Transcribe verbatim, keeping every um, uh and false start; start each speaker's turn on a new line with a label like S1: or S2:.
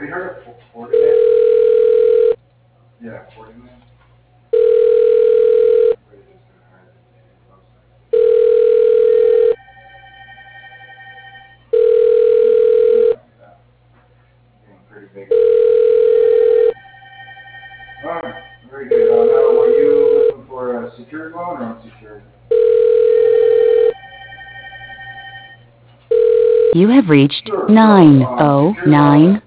S1: you heard of Fo- Fortinet? Yeah, Fortinet. Everybody just got hired at the website. Getting pretty big. Alright, very good. Uh, now, were you looking for a secured loan or unsecured?
S2: You have reached
S1: Sure. So,
S2: nine
S1: um,
S2: oh
S1: secured loans
S2: nine